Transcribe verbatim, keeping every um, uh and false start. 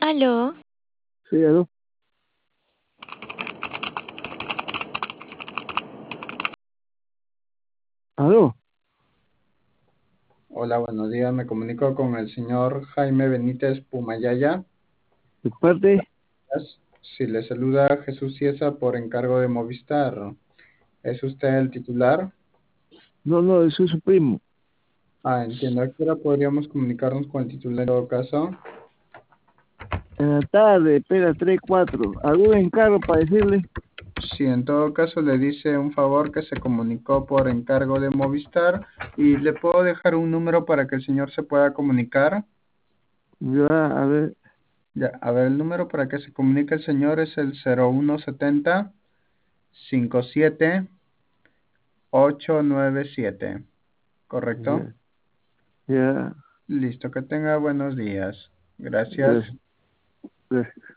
Aló, Sí, aló. Aló, Hola, buenos días. Me comunico con el señor Jaime Benítez Pumayaya. de parte. Si le saluda Jesús Ciesa por encargo de Movistar. ¿Es usted el titular? No, no, soy su primo. Ah, entiendo. ¿A qué hora podríamos comunicarnos con el titular en todo caso? En la tarde, espera, tres, cuatro. ¿Algún encargo para decirle? Si en todo caso le dice un favor que se comunicó por encargo de Movistar y le puedo dejar un número para que el señor se pueda comunicar. Ya, a ver, Ya, a ver, el número para que se comunique el señor es el cero uno setenta cincuenta y siete ochocientos noventa y siete. ¿Correcto? ya, ya, Listo, que tenga buenos días. Gracias. ya, ya.